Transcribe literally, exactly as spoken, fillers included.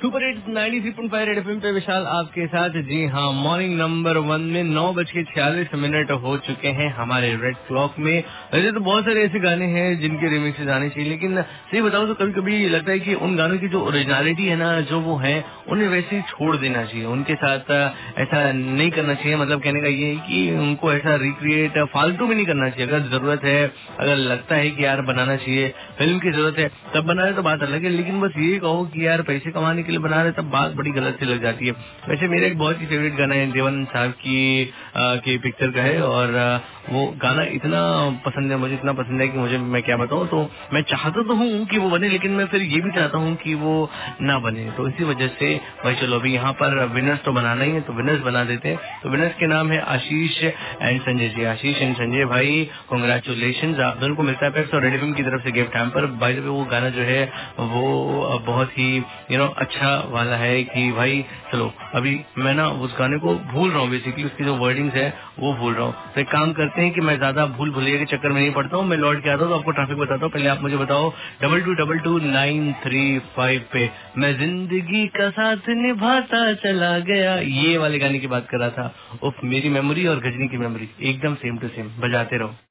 Super hits ninety three point five red FM पे विशाल आपके साथ। जी हाँ, मॉर्निंग नंबर वन में नौ बज के छियालीस मिनट हो चुके हैं हमारे रेड क्लॉक में। वैसे तो बहुत सारे ऐसे गाने हैं जिनके रिमिक्सेस आने चाहिए, लेकिन सही बताऊं तो कभी कभी लगता है कि उन गानों की जो ओरिजिनलिटी है ना, जो वो है, उन्हें वैसे ही छोड़ देना चाहिए। उनके साथ ऐसा नहीं करना चाहिए। मतलब कहने का ये है कि उनको ऐसा रिक्रिएट फालतू में नहीं करना चाहिए। अगर जरूरत है, अगर लगता है कि यार बनाना चाहिए, फिल्म की जरूरत है, तब बना रहे तो बात अलग है। लेकिन बस ये कहो कि यार पैसे कमाने के लिए बना रहे, तब बात बड़ी गलत सी लग जाती है। वैसे मेरा एक बहुत ही फेवरेट गाना है, देवानंद साहब की आ, की पिक्चर का है, और आ, वो गाना इतना पसंद है मुझे, इतना पसंद है कि मुझे, मैं क्या बताऊं। तो मैं चाहता तो हूँ कि वो बने, लेकिन मैं फिर ये भी चाहता हूँ कि वो ना बने। तो इसी वजह से भाई चलो अभी यहाँ पर विनर्स तो बनाना ही है, तो विनर्स बना देते हैं। तो विनर्स के नाम है आशीष एंड संजय जी। आशीष एंड संजय भाई, कांग्रेचुलेशन। आप दोनों को मिलता है पैक्स और रेड एफएम की तरफ से gift hamper. By the way वो गाना जो है वो बहुत ही यू नो अच्छा वाला है कि भाई चलो अभी मैं ना उस गाने को भूल रहा हूँ, बेसिकली उसकी जो वर्डिंग्स है वो भूल रहा हूँ। तो एक काम करते हैं कि मैं ज्यादा भूल भुलैया के चक्कर में नहीं पड़ता हूँ, मैं लौट के आता हूँ तो आपको ट्रैफिक बताता हूँ। पहले आप मुझे बताओ double two double two nine three five पे मैं जिंदगी का साथ निभाता चला गया, ये वाले गाने की बात कर रहा था। उफ, मेरी मेमोरी और गजनी की मेमोरी एकदम सेम टू सेम। बजाते रहो।